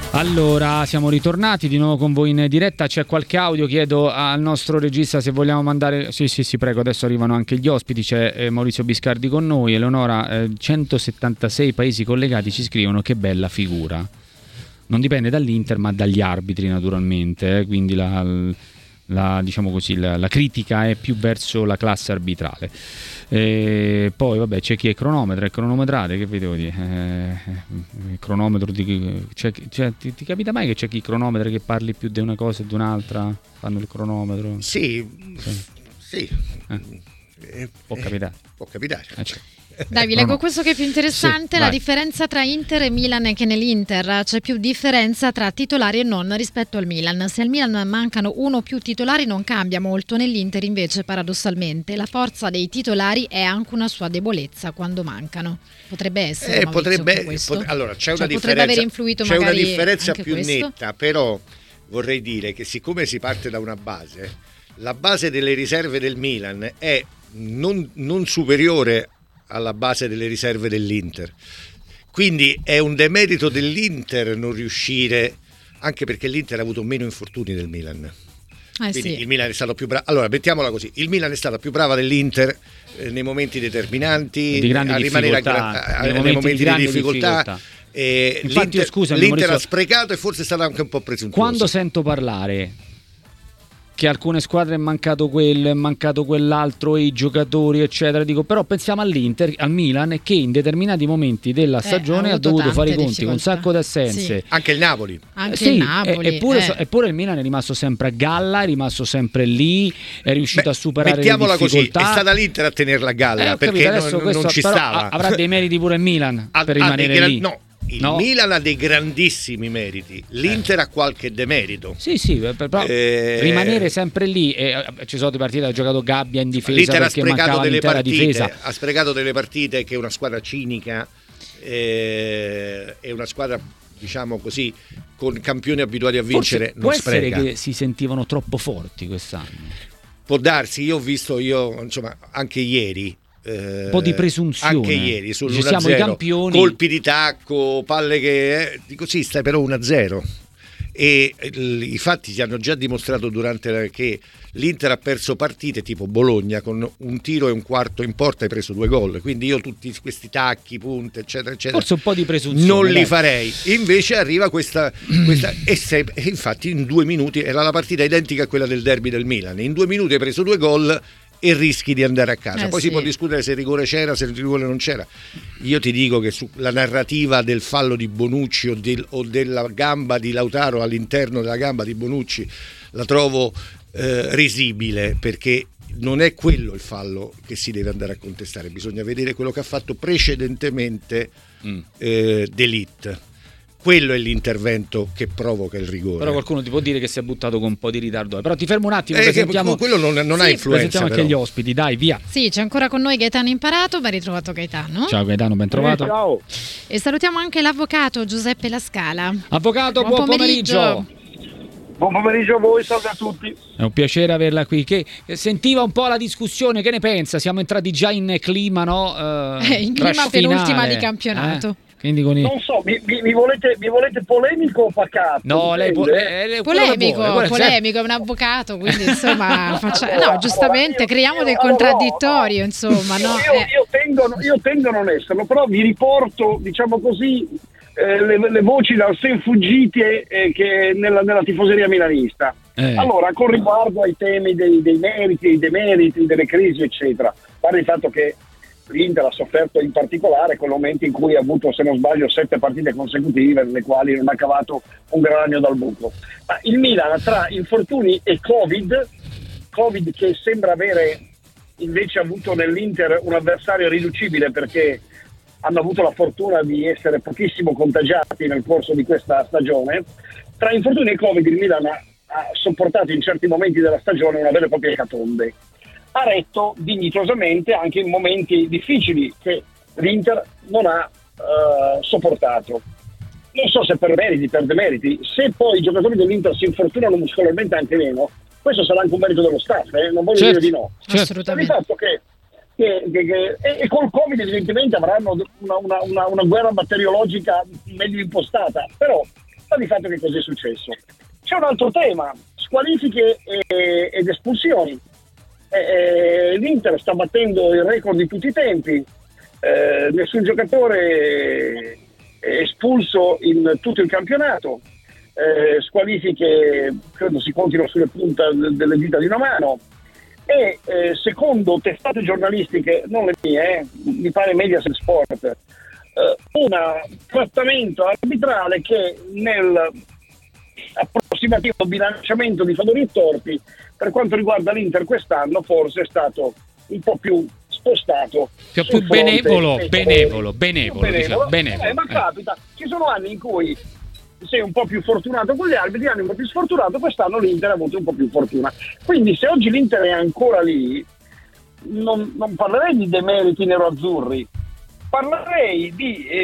Allora, siamo ritornati di nuovo con voi in diretta. C'è qualche audio? Chiedo al nostro regista se vogliamo mandare. Sì, prego, adesso arrivano anche gli ospiti. C'è Maurizio Biscardi con noi. Eleonora, 176 paesi collegati ci scrivono: che bella figura. Non dipende dall'Inter, ma dagli arbitri, naturalmente. Quindi diciamo così, la critica è più verso la classe arbitrale. Poi vabbè, c'è chi è cronometra e cronometrare, che vi devo dire, il cronometro ti capita mai che c'è chi cronometra, che parli più di una cosa e di un'altra, fanno il cronometro? Sì. Può capitare. Certo. Dai, vi leggo questo che è più interessante. Sì, la differenza tra Inter e Milan è che nell'Inter c'è più differenza tra titolari e non rispetto al Milan. Se al Milan mancano uno o più titolari non cambia molto, nell'Inter invece paradossalmente la forza dei titolari è anche una sua debolezza quando mancano. Potrebbe essere allora c'è una differenza, potrebbe aver influito c'è magari una differenza anche più questo. netta, però vorrei dire che siccome si parte da una base, la base delle riserve del Milan è non superiore alla base delle riserve dell'Inter, quindi è un demerito dell'Inter non riuscire, anche perché l'Inter ha avuto meno infortuni del Milan. Quindi Sì. il Milan è stato più bravo. Allora, mettiamola così: il Milan è stata più brava dell'Inter nei momenti determinanti, di grandi a rimanere nei momenti di difficoltà. Infatti, l'Inter ha sprecato e forse è stata anche un po' presuntuosa. Quando sento parlare che alcune squadre è mancato quello, è mancato quell'altro, i giocatori eccetera, dico però pensiamo all'Inter, al Milan, che in determinati momenti della stagione ha dovuto fare i conti con un sacco di assenze. Sì. Anche il Napoli. Il Napoli. Eppure il Milan è rimasto sempre a galla, è rimasto sempre lì, è riuscito a superare le difficoltà. Così, è stata l'Inter a tenerla a galla, perché non ci stava. Avrà dei meriti pure il Milan per rimanere lì. Il Milan ha dei grandissimi meriti, l'Inter ha qualche demerito. Sì, però rimanere sempre lì, ci sono delle partite, ha giocato Gabbia in difesa, l'Inter perché mancava l'intera difesa. Ha sprecato delle partite, che è una squadra cinica, è una squadra, diciamo così, con campioni abituati a vincere. Forse non può spreca. essere che si sentivano troppo forti quest'anno. Può darsi, io ho visto insomma anche ieri. Un po' di presunzione. Anche ieri Ci siamo i campioni, colpi di tacco, palle che dico sì, stai però 1-0, e i fatti ci hanno già dimostrato che l'Inter ha perso partite tipo Bologna con un tiro e un quarto in porta, hai preso 2 gol, quindi io tutti questi tacchi, punte eccetera forse un po' di presunzione non li farei. Invece arriva questa e infatti in 2 minuti era la partita identica a quella del derby del Milan, in 2 minuti hai preso 2 gol e rischi di andare a casa. Poi si può discutere se il rigore c'era, se il rigore non c'era. Io ti dico che sulla narrativa del fallo di Bonucci o della gamba di Lautaro all'interno della gamba di Bonucci la trovo risibile, perché non è quello il fallo che si deve andare a contestare, bisogna vedere quello che ha fatto precedentemente De Ligt. Quello è l'intervento che provoca il rigore. Però qualcuno ti può dire che si è buttato con un po' di ritardo. Però ti fermo un attimo, presentiamo. Quello non ha influenza. Presentiamo anche gli ospiti, dai, via. Sì, c'è ancora con noi Gaetano Imparato, ben ritrovato Gaetano. Ciao Gaetano, ben trovato. Ciao. E salutiamo anche l'avvocato Giuseppe Lascala. Avvocato, buon pomeriggio. Buon pomeriggio a voi, salve a tutti. È un piacere averla qui. Che sentiva un po' la discussione, che ne pensa? Siamo entrati già in clima, no? In clima penultima di campionato. Quindi non so, mi volete polemico o pacato? No, lei polemico, è un avvocato, quindi insomma giustamente creiamo del contraddittorio, insomma. Io tendo a non esserlo, però vi riporto, diciamo così, le voci dal sen fuggite che nella tifoseria milanista. Allora, con riguardo ai temi dei meriti, dei demeriti, delle crisi, eccetera, pare il fatto che l'Inter ha sofferto in particolare con momenti in cui ha avuto, se non sbaglio, 7 partite consecutive nelle quali non ha cavato un granio dal buco. Ma il Milan, tra infortuni e Covid che sembra avere invece avuto nell'Inter un avversario riducibile, perché hanno avuto la fortuna di essere pochissimo contagiati nel corso di questa stagione, tra infortuni e Covid il Milan ha sopportato in certi momenti della stagione una vera e propria ecatombe. Ha retto dignitosamente anche in momenti difficili che l'Inter non ha sopportato. Non so se per meriti, per demeriti. Se poi i giocatori dell'Inter si infortunano muscolarmente anche meno, questo sarà anche un merito dello staff, non voglio dire di no. Assolutamente. Il fatto che col Covid evidentemente avranno una guerra batteriologica meglio impostata, però va di fatto che cosa è successo. C'è un altro tema, squalifiche ed espulsioni. L'Inter sta battendo il record di tutti i tempi, nessun giocatore è espulso in tutto il campionato, squalifiche credo si contino sulle punte delle dita di una mano, e secondo testate giornalistiche, non le mie, mi pare Mediaset Sport, un trattamento arbitrale che nel approssimativo bilanciamento di favori e torti per quanto riguarda l'Inter quest'anno forse è stato un po' più spostato, più benevolo, diciamo, ma capita, ci sono anni in cui sei un po' più fortunato con gli arbitri, anni un po' più sfortunato, quest'anno l'Inter ha avuto un po' più fortuna, quindi se oggi l'Inter è ancora lì non parlerei di demeriti nero-azzurri, parlerei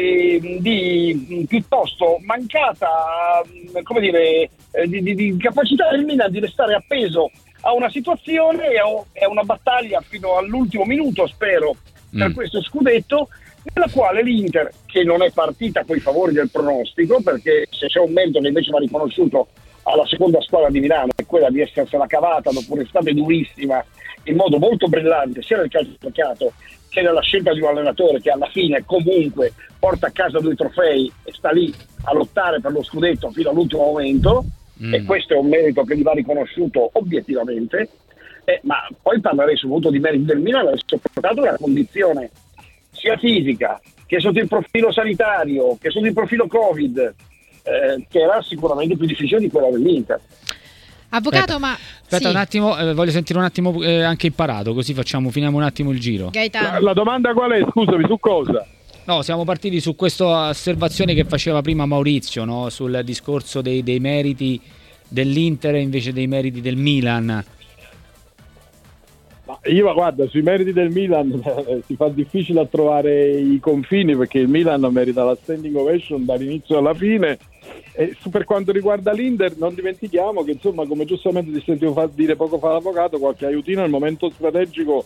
di piuttosto mancata, come dire, di capacità del Milan di restare appeso a una situazione e a una battaglia fino all'ultimo minuto, spero, per questo scudetto, nella quale l'Inter, che non è partita coi favori del pronostico, perché se c'è un merito che invece va riconosciuto alla seconda squadra di Milano è quella di essersela cavata dopo un'estate durissima in modo molto brillante sia nel calciomercato che nella scelta di un allenatore che alla fine comunque porta a casa 2 trofei e sta lì a lottare per lo scudetto fino all'ultimo momento, e questo è un merito che gli va riconosciuto obiettivamente, ma poi parlerei soprattutto di meriti del Milan, adesso portato una condizione sia fisica che sotto il profilo sanitario che sotto il profilo Covid, che era sicuramente più difficile di quella dell'Inter. Avvocato, aspetta sì. un attimo, voglio sentire un attimo anche Imparato, così finiamo un attimo il giro. La domanda qual è? Scusami, su cosa? No, siamo partiti su questa osservazione che faceva prima Maurizio, no? Sul discorso dei meriti dell'Inter e invece dei meriti del Milan. Ma io guarda, sui meriti del Milan si fa difficile a trovare i confini, perché il Milan merita la standing ovation dall'inizio alla fine. E per quanto riguarda l'Inter, non dimentichiamo che, insomma, come giustamente ti sentivo dire poco fa l'avvocato, qualche aiutino nel momento strategico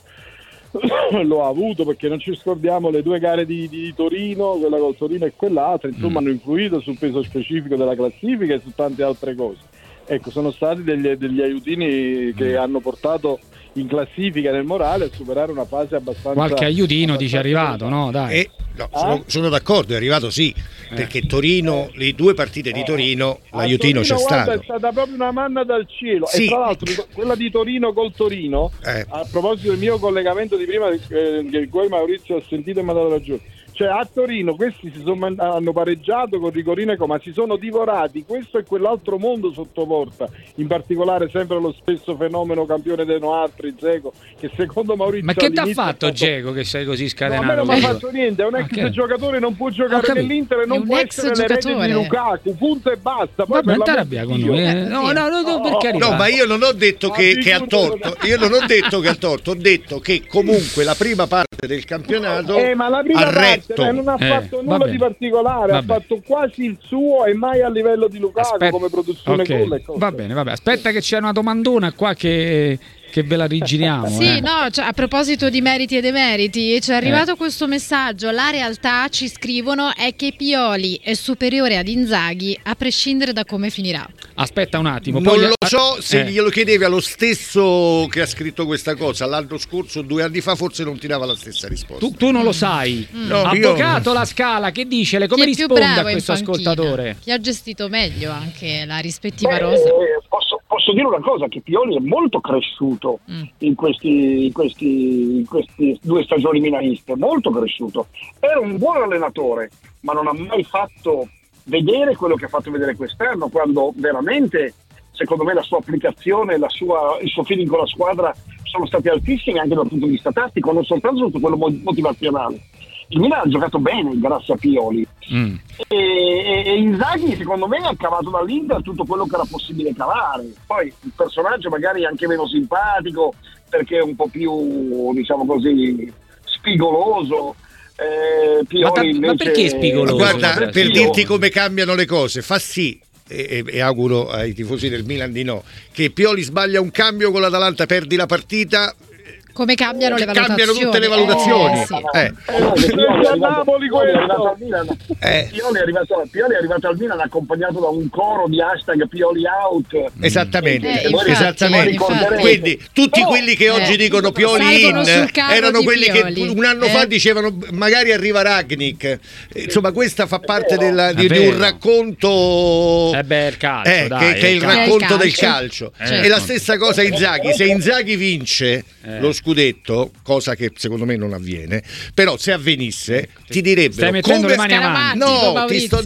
lo ha avuto, perché non ci scordiamo le 2 gare di Torino, quella col Torino e quell'altra, insomma hanno influito sul peso specifico della classifica e su tante altre cose. Ecco, sono stati degli aiutini che hanno portato in classifica nel morale a superare una fase abbastanza... Qualche aiutino dice è arrivato, no? Dai. Sono d'accordo, è arrivato sì, perché Torino, le 2 partite di Torino, l'aiutino c'è stato. È stata proprio una manna dal cielo, sì. E tra l'altro quella di Torino col Torino, a proposito del mio collegamento di prima, che poi Maurizio ha sentito e mi ha dato ragione, cioè a Torino questi hanno pareggiato con Rigorineco, ma si sono divorati questo e quell'altro mondo sotto porta, in particolare sempre lo stesso fenomeno campione dei Noatri, Dzeko, che secondo Maurizio... Ma che t'ha fatto Dzeko che sei così scatenato? No, a me non mi ha fatto niente, è un ex giocatore, non può giocare nell'Inter e non può essere l'erede di Lukaku, punto e basta. Poi non ti arrabbia con noi, no, per carità. No, ma io non ho detto che ha torto, io non ho detto che ha torto, ho detto che comunque la prima parte del campionato ma la prima parte non ha fatto nulla di particolare, ha fatto quasi il suo e mai a livello di Lukaku come produzione gol e cose. Va bene, aspetta che c'è una domandona qua che ve la rigiriamo. Sì, no, cioè, a proposito di meriti e demeriti, ci è arrivato questo messaggio: la realtà, ci scrivono, è che Pioli è superiore ad Inzaghi a prescindere da come finirà. Aspetta un attimo, non lo so, se glielo chiedevi allo stesso che ha scritto questa cosa l'anno scorso, 2 anni fa, forse non ti dava la stessa risposta. Tu non lo sai. No, avvocato La Scala, che dice? Come risponde a questo ascoltatore? Chi ha gestito meglio anche la rispettiva rosa? Posso dire una cosa, che Pioli è molto cresciuto in questi 2 stagioni milaniste, molto cresciuto. Era un buon allenatore, ma non ha mai fatto vedere quello che ha fatto vedere quest'anno, quando veramente, secondo me, la sua applicazione, il suo feeling con la squadra sono stati altissimi anche dal punto di vista tattico, non soltanto sotto quello motivazionale. Il Milan ha giocato bene grazie a Pioli e Inzaghi secondo me ha cavato dall'Inter tutto quello che era possibile cavare. Poi il personaggio magari è anche meno simpatico perché è un po' più, diciamo così, spigoloso. Pioli ma perché spigoloso? Guarda, per dirti come cambiano le cose, fa sì, e auguro ai tifosi del Milan di no, che Pioli sbaglia un cambio con l'Atalanta, perdi la partita, Come cambiano le valutazioni? Cambiano tutte le valutazioni. A Napoli Pioli è arrivato al Milan accompagnato da un coro di hashtag Pioli out. Esattamente. Infatti. Quindi tutti quelli che oggi dicono Pioli in erano quelli Pioli. che un anno fa dicevano magari arriva Ragnik. Insomma, questa fa parte di un racconto il calcio, che è il racconto del calcio. E la stessa cosa Inzaghi. Se Inzaghi vince lo scudetto, cosa che secondo me non avviene, però se avvenisse ti direbbero stai mettendo le mani avanti. No, ti sto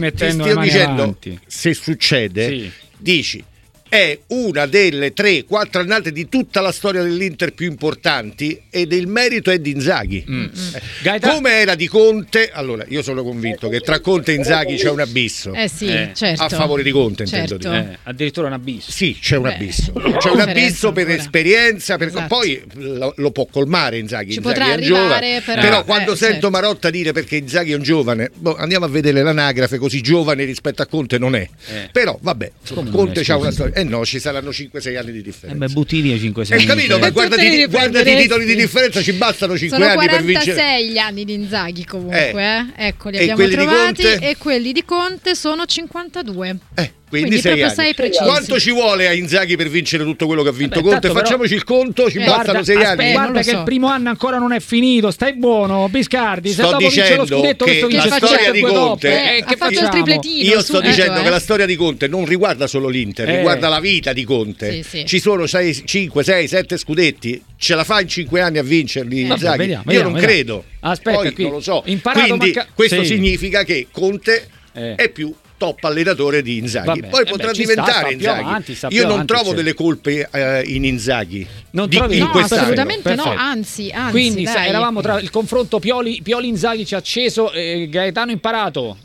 dicendo se succede, dici è una delle 3-4 annate di tutta la storia dell'Inter più importanti ed il merito è di Inzaghi. Come era di Conte, allora io sono convinto che tra Conte e Inzaghi c'è un abisso. Certo. A favore di Conte, intendo dire. Addirittura un abisso. Sì, c'è un abisso. C'è un abisso per esperienza, poi lo può colmare Inzaghi. Ci Inzaghi potrà è arrivare, giovane. Però quando sento Marotta dire perché Inzaghi è un giovane, andiamo a vedere l'anagrafe, così giovane rispetto a Conte non è. Però vabbè, Conte c'ha una storia. No, ci saranno 5-6 anni di differenza. Butti via 5-6 anni. Capito, ma guardati i titoli di differenza, ci bastano 5 sono anni per vincere. 46 gli anni di Inzaghi comunque. Ecco, li abbiamo quelli trovati. di Conte? E quelli di Conte sono 52. Quindi 6 proprio anni. 6 precisi. Quanto ci vuole a Inzaghi per vincere tutto quello che ha vinto Conte? Però, facciamoci il conto, ci bastano 6 anni. Guarda che il primo anno ancora non è finito, stai buono Biscardi. Se sto dopo vince lo scudetto, che vince la storia di Conte ha fatto il tripletino. Io sto dicendo che la storia di Conte non riguarda solo l'Inter, riguarda la vita di Conte. Ci sono 5, 6, 7 scudetti, ce la fa in 5 anni a vincerli Inzaghi? Io non credo. Aspetta, poi non lo so. Quindi questo significa che Conte è più top allenatore di Inzaghi. Poi potrà diventare Inzaghi. Io non trovo delle colpe in Inzaghi. Non trovi assolutamente no, anzi. Quindi dai. eravamo tra il confronto Pioli-Inzaghi, ci ha acceso, Gaetano imparato.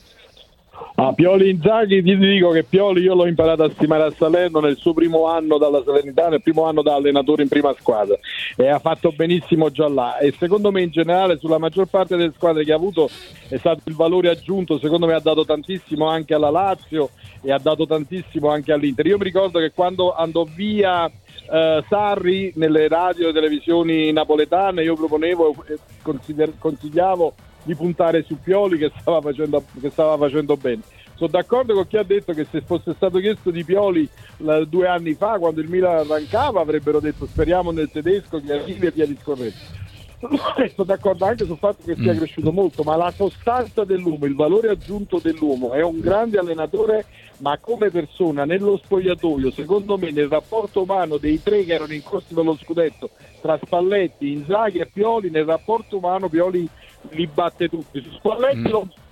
Pioli Inzaghi, ti dico che Pioli io l'ho imparato a stimare a Salerno nel suo primo anno dalla Salernitana, nel primo anno da allenatore in prima squadra, e ha fatto benissimo già là, e secondo me in generale sulla maggior parte delle squadre che ha avuto è stato il valore aggiunto. Secondo me ha dato tantissimo anche alla Lazio e ha dato tantissimo anche all'Inter. Io mi ricordo che quando andò via Sarri nelle radio e televisioni napoletane, io proponevo e consigliavo di puntare su Pioli che stava facendo bene. Sono d'accordo con chi ha detto che se fosse stato chiesto di Pioli 2 anni fa, quando il Milan arrancava, avrebbero detto speriamo nel tedesco che arrivi e via discorrendo. Sono d'accordo anche sul fatto che sia cresciuto molto, ma la sostanza dell'uomo, il valore aggiunto dell'uomo, è un grande allenatore, ma come persona nello spogliatoio, secondo me nel rapporto umano dei 3 che erano in corso dello scudetto, tra Spalletti, Inzaghi e Pioli, nel rapporto umano Pioli li batte tutti. Su Spalletti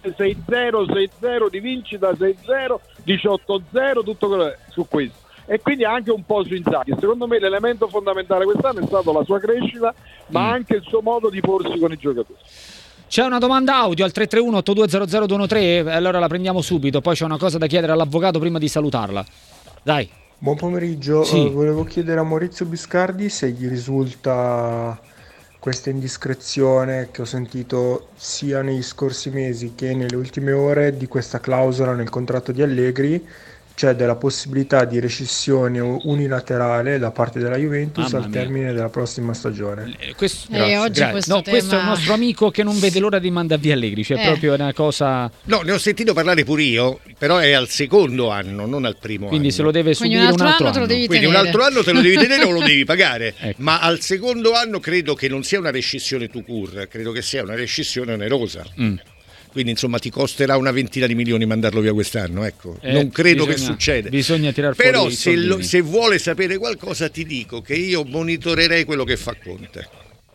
6-0, di vincita 6-0, 18-0, tutto quello su questo. E quindi anche un po' su Inzaghi. Secondo me l'elemento fondamentale quest'anno è stato la sua crescita, ma anche il suo modo di porsi con i giocatori. C'è una domanda audio al 331-8200-213, allora la prendiamo subito, poi c'è una cosa da chiedere all'avvocato prima di salutarla. Dai. Buon pomeriggio, volevo chiedere a Maurizio Biscardi se gli risulta questa indiscrezione che ho sentito sia negli scorsi mesi che nelle ultime ore di questa clausola nel contratto di Allegri, cioè della possibilità di rescissione unilaterale da parte della Juventus al termine della prossima stagione. Questo è un nostro amico che non vede l'ora di mandare via Allegri, cioè proprio una cosa. No, ne ho sentito parlare pure io, però è al secondo anno, non al primo Quindi anno. se lo deve subire un altro anno. Quindi un altro anno te lo devi tenere o lo devi pagare. Ecco. Ma al secondo anno credo che non sia una rescissione tout court, credo che sia una rescissione onerosa. Quindi insomma ti costerà una ventina di milioni mandarlo via quest'anno, ecco. Non credo che succeda. Bisogna tirar fuori. Però se vuole sapere qualcosa ti dico che io monitorerei quello che fa Conte.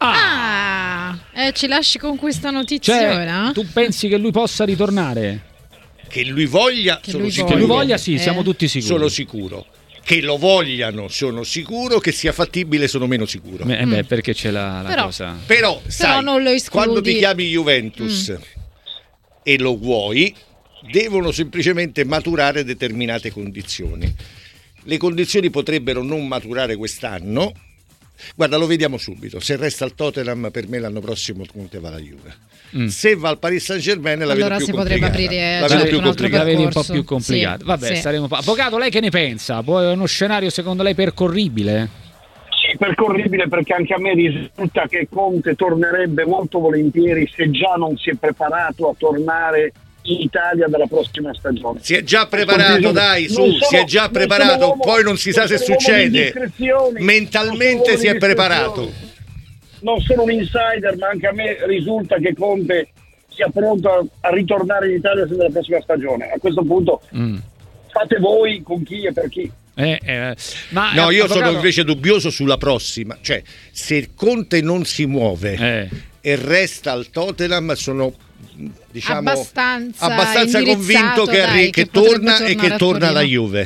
Ci lasci con questa notizia, cioè, tu pensi che lui possa ritornare? Che lui voglia, sono sicuro. Che lui voglia, sì, siamo tutti sicuri. Sono sicuro. Che lo vogliano, sono sicuro. Che sia fattibile, sono meno sicuro. Perché c'è la cosa. Però sai, non lo escludi. Quando ti chiami Juventus e lo vuoi, devono semplicemente maturare determinate condizioni. Le condizioni potrebbero non maturare quest'anno. Guarda, lo vediamo subito. Se resta al Tottenham, per me l'anno prossimo Conte va alla Juve. Se va al Paris Saint-Germain la vedo più complicata. La vedi un po' più complicata. Sì, Vabbè, saremo. Avvocato, lei che ne pensa? Poi è uno scenario secondo lei percorribile? Sì, percorribile, perché anche a me risulta che Conte tornerebbe molto volentieri, se già non si è preparato a tornare in Italia dalla prossima stagione. Si è già preparato, dai, si è già preparato, poi non si sa se succede. Mentalmente si è preparato. Non sono un insider, ma anche a me risulta che Conte sia pronto a ritornare in Italia nella prossima stagione. A questo punto fate voi con chi e per chi. No, io sono invece dubbioso sulla prossima, cioè se Conte non si muove e resta al Tottenham, sono abbastanza convinto che torna e che torna alla Juve.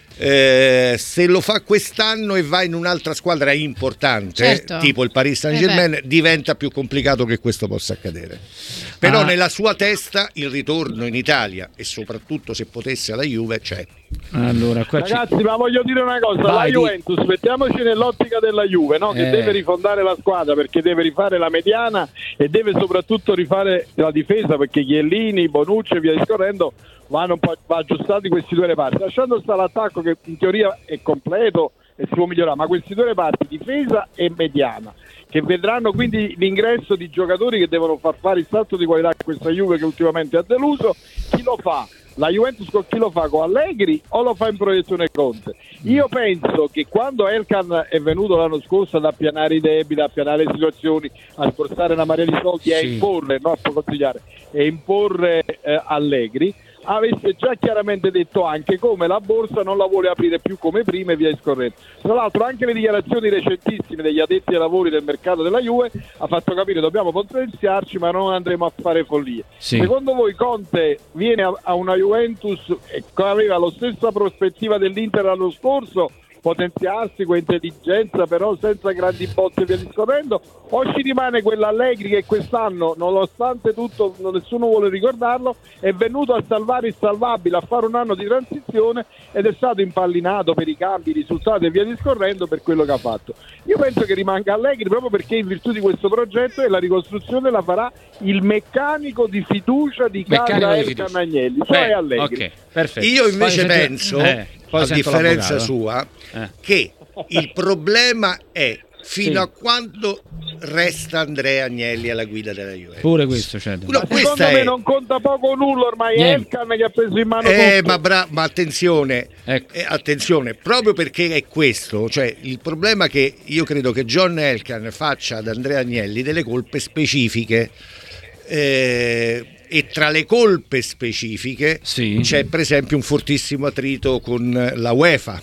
Se lo fa quest'anno e va in un'altra squadra importante, tipo il Paris Saint-Germain, diventa più complicato che questo possa accadere. Però nella sua testa il ritorno in Italia, e soprattutto se potesse alla Juve, c'è. Allora, ragazzi, ma voglio dire una cosa, la Juventus, mettiamoci nell'ottica della Juve, no? Che deve rifondare la squadra, perché deve rifare la mediana e deve soprattutto rifare la difesa, perché Chiellini, Bonucci e via discorrendo vanno un po' aggiustati questi due reparti, lasciando stare l'attacco che in teoria è completo e si può migliorare, ma questi due reparti, difesa e mediana, che vedranno quindi l'ingresso di giocatori che devono far fare il salto di qualità a questa Juve che ultimamente ha deluso. Chi lo fa? La Juventus con chi lo fa? Con Allegri o lo fa in proiezione Conte? Io penso che quando Elkan è venuto l'anno scorso ad appianare i debiti, a appianare le situazioni, a sborsare una marea di soldi e a imporre, non a consigliare, e imporre Allegri, avesse già chiaramente detto anche come la borsa non la vuole aprire più come prima e via discorrendo. Tra l'altro anche le dichiarazioni recentissime degli addetti ai lavori del mercato della Juve ha fatto capire dobbiamo potenziarci, ma non andremo a fare follie. Secondo voi Conte viene a una Juventus che aveva la stessa prospettiva dell'Inter l'anno scorso, potenziarsi con intelligenza però senza grandi botte e via discorrendo, o ci rimane quell'Allegri che quest'anno, nonostante tutto nessuno vuole ricordarlo, è venuto a salvare il salvabile, a fare un anno di transizione ed è stato impallinato per i cambi, i risultati e via discorrendo per quello che ha fatto. Io penso che rimanga Allegri proprio perché in virtù di questo progetto e la ricostruzione la farà il meccanico di fiducia di casa Elkan Agnelli, cioè Allegri. Okay, perfetto. Io invece penso, a differenza sua, che il problema è fino a quando resta Andrea Agnelli alla guida della Juve. Pure questo c'è. Secondo me non conta poco o nulla ormai. Elkan che ha preso in mano tutto. Ma attenzione, attenzione, proprio perché è questo, cioè il problema che io credo che John Elkan faccia ad Andrea Agnelli delle colpe specifiche. E tra le colpe specifiche c'è per esempio un fortissimo attrito con la UEFA,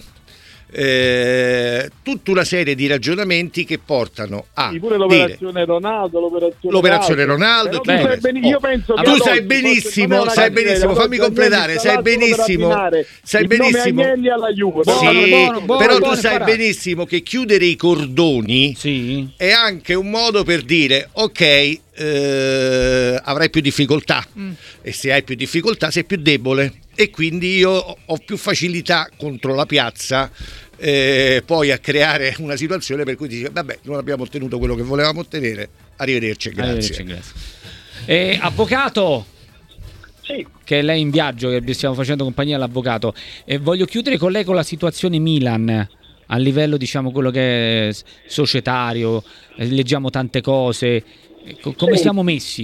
tutta una serie di ragionamenti che portano a pure l'operazione Ronaldo, l'operazione Ronaldo. Io penso che tu sai benissimo, fammi completare, sai benissimo Agnelli alla Juve, però tu sai benissimo che chiudere i cordoni è anche un modo per dire ok, avrai più difficoltà e se hai più difficoltà sei più debole e quindi io ho più facilità contro la piazza poi a creare una situazione per cui dici vabbè, non abbiamo ottenuto quello che volevamo ottenere, arrivederci, grazie. Avvocato, che lei in viaggio, che stiamo facendo compagnia all'avvocato, e voglio chiudere con lei con la situazione Milan a livello, diciamo, quello che è societario, leggiamo tante cose. Come siamo messi?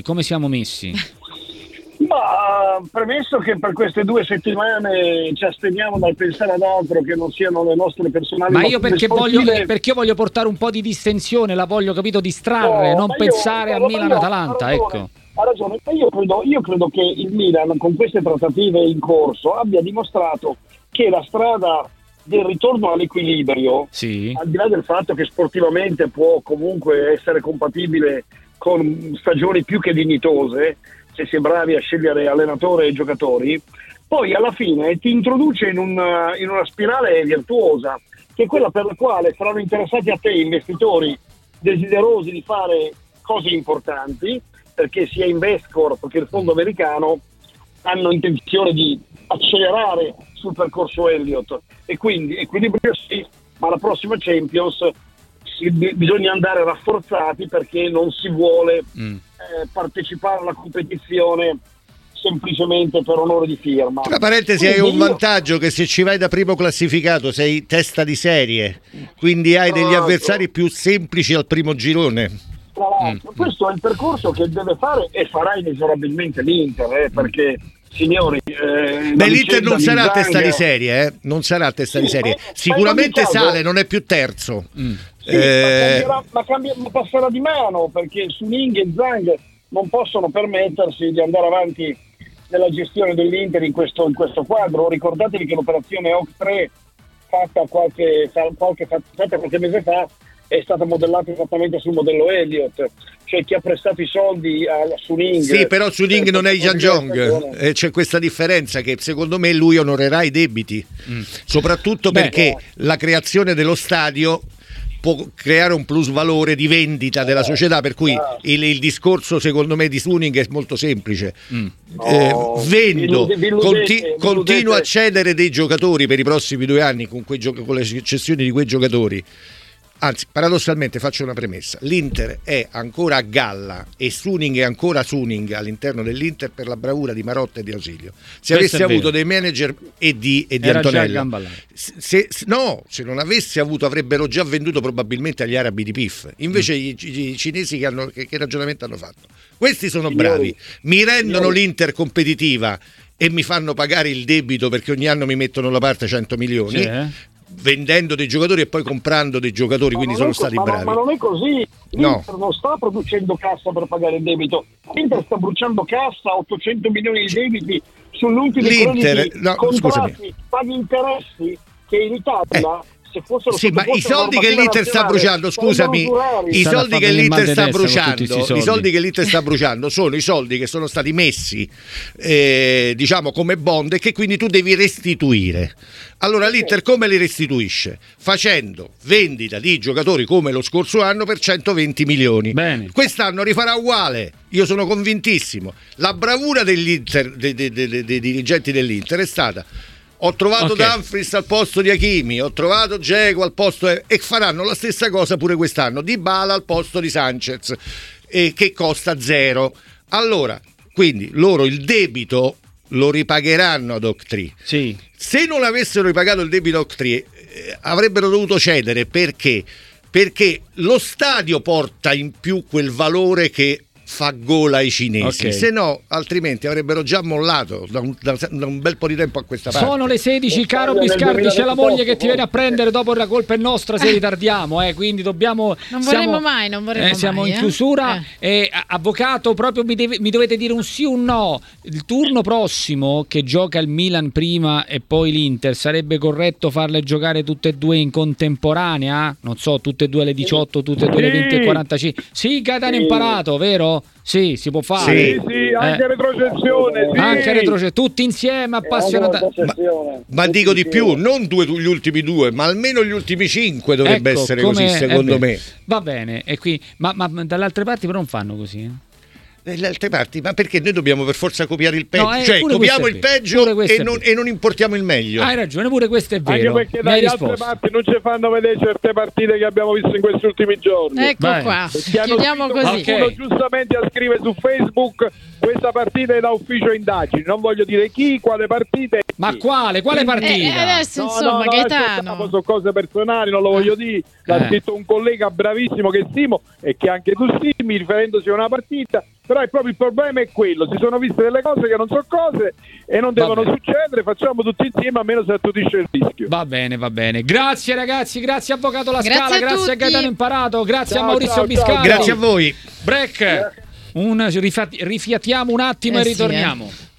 Ma premesso che per queste 2 settimane ci asteniamo dal pensare ad altro che non siano le nostre personali. Ma io perché voglio portare un po' di distensione, la voglio, capito, distrarre, non pensare a Milan-Atalanta, ecco. Ha ragione, io credo che il Milan con queste trattative in corso abbia dimostrato che la strada del ritorno all'equilibrio, al di là del fatto che sportivamente può comunque essere compatibile con stagioni più che dignitose, se si è bravi a scegliere allenatore e giocatori, poi alla fine ti introduce in una spirale virtuosa, che è quella per la quale saranno interessati a te investitori desiderosi di fare cose importanti, perché sia Investcorp che il fondo americano hanno intenzione di accelerare sul percorso Elliott e quindi equilibrio ma la prossima Champions bisogna andare rafforzati perché non si vuole partecipare alla competizione semplicemente per onore di firma. Tra parentesi, hai un vantaggio, che se ci vai da primo classificato sei testa di serie, quindi hai degli avversari più semplici al primo girone. Tra l'altro, questo è il percorso che deve fare e farà inesorabilmente l'Inter, perché signori, l'Inter non sarà testa di serie, non sarà testa di serie. Sicuramente sale, non è più terzo. Sì, ma passerà di mano, perché Suning e Zhang non possono permettersi di andare avanti nella gestione dell'Inter in questo quadro. Ricordatevi che l'operazione OC3 fatta qualche mese fa è stata modellata esattamente sul modello Elliott, cioè chi ha prestato i soldi a Suning. Sì, però Suning non è Jan Jong, c'è questa differenza, che secondo me lui onorerà i debiti, soprattutto perché la creazione dello stadio può creare un plus valore di vendita della società, per cui il discorso secondo me di Suning è molto semplice. Vendo, continuo a cedere dei giocatori per i prossimi 2 anni con le cessioni di quei giocatori. Anzi, paradossalmente faccio una premessa: l'Inter è ancora a galla e Suning è ancora Suning all'interno dell'Inter per la bravura di Marotta e di Ausilio. Se avesse avuto dei manager e di Antonella, se non avesse avuto, avrebbero già venduto probabilmente agli arabi di PIF. Invece i cinesi che ragionamento hanno fatto? Questi sono bravi, mi rendono l'Inter competitiva e mi fanno pagare il debito, perché ogni anno mi mettono da parte 100 milioni. Vendendo dei giocatori e poi comprando dei giocatori, quindi sono stati bravi. Ma non è così. L'Inter non sta producendo cassa per pagare il debito. L'Inter sta bruciando cassa, 800 milioni di debiti sull'ultimo crediti contratti, paghi interessi che in Italia sì, ma i soldi che l'Inter sta bruciando, scusami, i soldi che l'Inter sta bruciando sono i soldi che sono stati messi diciamo come bond e che quindi tu devi restituire. Allora l'Inter come li restituisce? Facendo vendita di giocatori come lo scorso anno per 120 milioni. Bene. Quest'anno rifarà uguale, io sono convintissimo. La bravura dell'Inter, dei dirigenti dell'Inter è stata: ho trovato Dumfries al posto di Hakimi, ho trovato Dzeko al posto e faranno la stessa cosa pure quest'anno, Dybala al posto di Sanchez, che costa 0. Allora, quindi loro il debito lo ripagheranno ad Oak3. Sì. Se non avessero ripagato il debito ad Oak3 avrebbero dovuto cedere, perché lo stadio porta in più quel valore che fa gola ai cinesi, se no altrimenti avrebbero già mollato da un bel po' di tempo a questa parte. Sono le 16, caro Biscardi, c'è la moglie che ti viene a prendere dopo, la colpa è nostra se ritardiamo, quindi dobbiamo non vorremmo mai siamo in chiusura. Avvocato, proprio mi dovete dire un sì o un no. Il turno prossimo, che gioca il Milan prima e poi l'Inter, sarebbe corretto farle giocare tutte e due in contemporanea? Non so, tutte e due alle 18, tutte e due alle 20:45. Sì, Gaetano imparato, vero? Sì, si può fare. Sì, anche retrocessione. Sì. Anche retrocessione, tutti insieme appassionati. Ma dico di più, non gli ultimi 2, ma almeno gli ultimi 5 dovrebbe essere così, secondo me. Va bene, e qui, ma dalle altre parti però non fanno così, Nelle altre parti, ma perché noi dobbiamo per forza copiare il peggio? Cioè copiamo il peggio e non importiamo il meglio. Hai ragione, pure questo è vero. Anche perché dalle altre parti non ci fanno vedere certe partite che abbiamo visto in questi ultimi giorni. Ecco qua, chiudiamo così. Qualcuno giustamente scrive su Facebook: questa partita è da ufficio indagini, non voglio dire chi, quale partita. Ma quale partita? Adesso insomma, Gaetano, sono cose personali, non lo voglio dire. L'ha scritto un collega bravissimo che stimo e che anche tu stimi, riferendosi a una partita. Però è proprio il problema è quello: si sono viste delle cose che non sono cose e non devono succedere, facciamo tutti insieme, almeno si attutisce il rischio. Va bene. Grazie ragazzi, grazie Avvocato La Scala, grazie a Gaetano Imparato, grazie a Maurizio Biscardi. Grazie a voi. Break. Rifiatiamo un attimo e ritorniamo.